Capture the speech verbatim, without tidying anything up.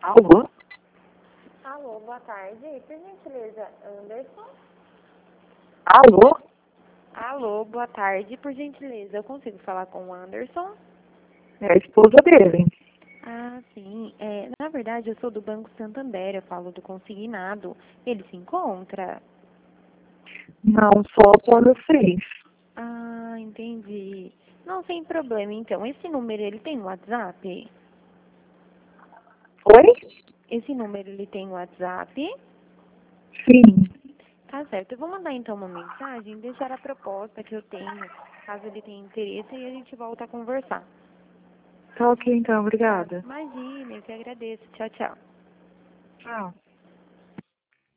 Alô? Alô, boa tarde. Por gentileza, Anderson? Alô? Alô, boa tarde. Por gentileza, eu consigo falar com o Anderson? É a esposa dele. Ah, sim. É, na verdade, eu sou do Banco Santander, eu falo do consignado. Ele se encontra? Não, só quando fez. Ah, entendi. Não, sem problema, então. Esse número, ele tem WhatsApp? Oi? Esse número, ele tem WhatsApp? Sim. Tá certo. Eu vou mandar, então, uma mensagem, deixar a proposta que eu tenho, caso ele tenha interesse, e a gente volta a conversar. Tá ok, então. Obrigada. Imagina, eu que agradeço. Tchau, tchau. Tchau.